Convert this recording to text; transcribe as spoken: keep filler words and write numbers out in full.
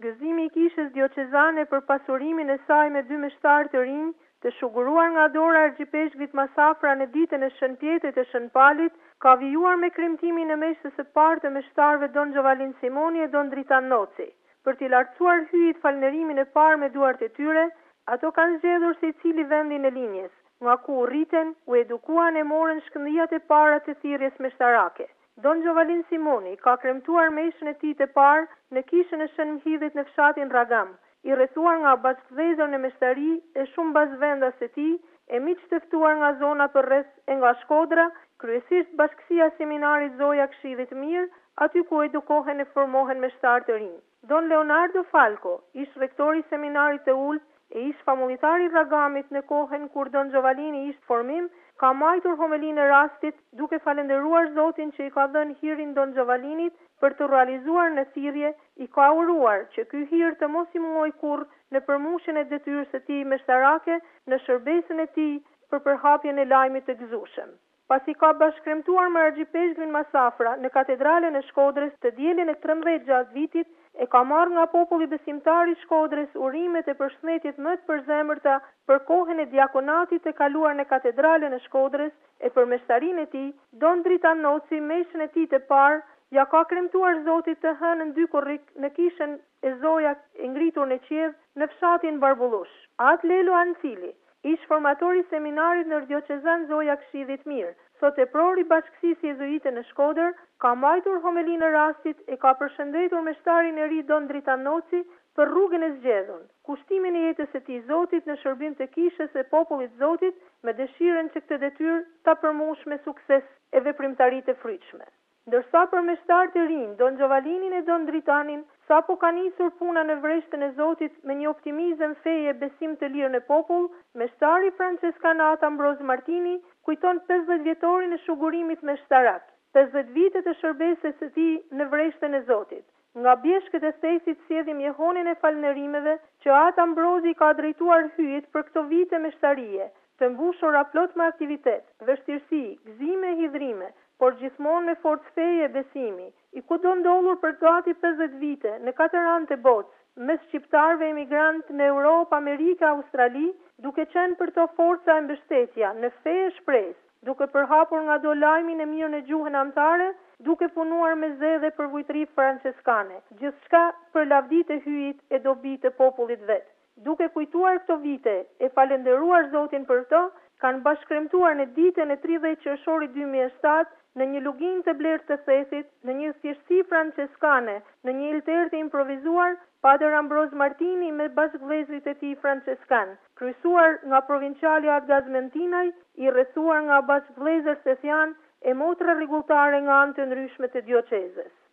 Gëzimi i kishës dioqezane për pasurimin e saj me dy meshtar të rinj, të shuguruar nga dora e Argjipeshkvit Masafra në ditën e Shënpjetit e Shënpalit, ka vijuar me kremtimin e meshës së parë të meshtarëve Don Giovalin Simoni e Don Dritan Noci. Për t'i lartësuar hyjit falënderimin e parë me duart e tyre, ato kanë zgjedhur se cili vendin e linjes, nga ku u rriten, u edukuan e morën shkëndijat e para të thirrjes meshtarake. Don Giovalin Simoni ka kremtuar meshën e tij të parë në kishën e Shën Mhidhit në fshatin Ragam, i rrethuar nga bashkëdhëzor në meshtari e shumë bazvendas të tij, e miq të ftuar nga zona përreth e nga Shkodra, kryesisht bashkësia e seminarit Zoja Këshillit Mirë, aty ku edukohen e formohen meshtar të rinj. Don Leonardo Falco, ish rektori i seminarit të Ulp e ish famulitari i Ragamit në kohën kur Don Giovalini ishte formim, ka majtur homelinë e rastit duke falendëruar Zotin që i ka dhënë hirin Don Giovalinit për të realizuar në thirrje, i ka uruar që ky hir të mos i muoj kurrë në përmushjen e detyrës së tij meshtarake në shërbesën e tij për përhapjen e lajmit të gëzueshëm. Pasi ka bashkëkremtuar me Argjipeshkvin Masafra në katedralen e Shkodrës të dielin e trembëdhjetë gjatë vitit, e ka marrë nga populli besimtar i Shkodrës urimet e përshëndetjet më të përzemërta për kohën e diakonatit të kaluar në katedralen e Shkodrës, e për meshtarinë e tij, Don Dritan Noci, meshën e tij të parë, ja ka kremtuar Zotit të hënën dy korrik në kishën e Zoja e ngritur në qiell në fshatin Barbullush. At Lelo Ancili, ish formatori i seminarit ndërdioqezan Zoja Këshillit Mirë, sot e prori bashkësisë jezuite në Shkodër, ka mbajtur homelinë e rastit e ka përshëndetur meshtarin e ri Don Dritan Noci për rrugën e zgjedhur, kushtimin e jetës së tij Zotit në shërbim të kishës së popullit Zotit, me dëshirën që këtë detyrë ta përmush me sukses e veprimtari të frytshme. Ndërsa për meshtar të rinj, Don Giovalinin e Don Dritanin, sapo ka nisur puna në vreshtën e Zotit me një optimizëm feje besim të lirë në popull, meshtari franceskanat Ambroz Martini kujton pesëdhjetë vjetorin e shugurimit meshtarak, pesëdhjetë vite të shërbesës së tij në vreshtën e Zotit. Nga bjeshkët e thesit sjellim jehonin e falënderimeve që atë Ambrozi ka drejtuar hyjit për këto vite meshtarie, të mbushura plot me aktivitet, vështirësi, gëzime e hidhrime, por gjithmonë me forcë feje e besimi, i kudo ndodhur për gati pesëdhjetë vite në katër anë të botës, mes shqiptarëve emigrantë në Europë, Amerikë, Australi, duke qenë për to forca e mbështetja në fe e shpresë, duke përhapur nga do lajmin e mirë në gjuhën anëtare, duke punuar me zedhe për vujtëri franceskane, gjithçka për lavditë e hyjit e dobitë të popullit vet. Duke kujtuar këto vite e falendëruar Zotin për to, kanë bashkëkremtuar në ditën e tridhjetë qershorit dy mijë e shtatë në një lugin të blerë të thesit, në një thjeshtësi franceskane, në një ilter të improvizuar, Pater Ambroz Martini me bashkëvëllezërit e tij franceskan, kryesuar nga provinciali Ad Gazmentinaj, i rrethuar nga bashkëvëllezër sethian e motra rregulltare nga anë të ndryshme të dioqezës.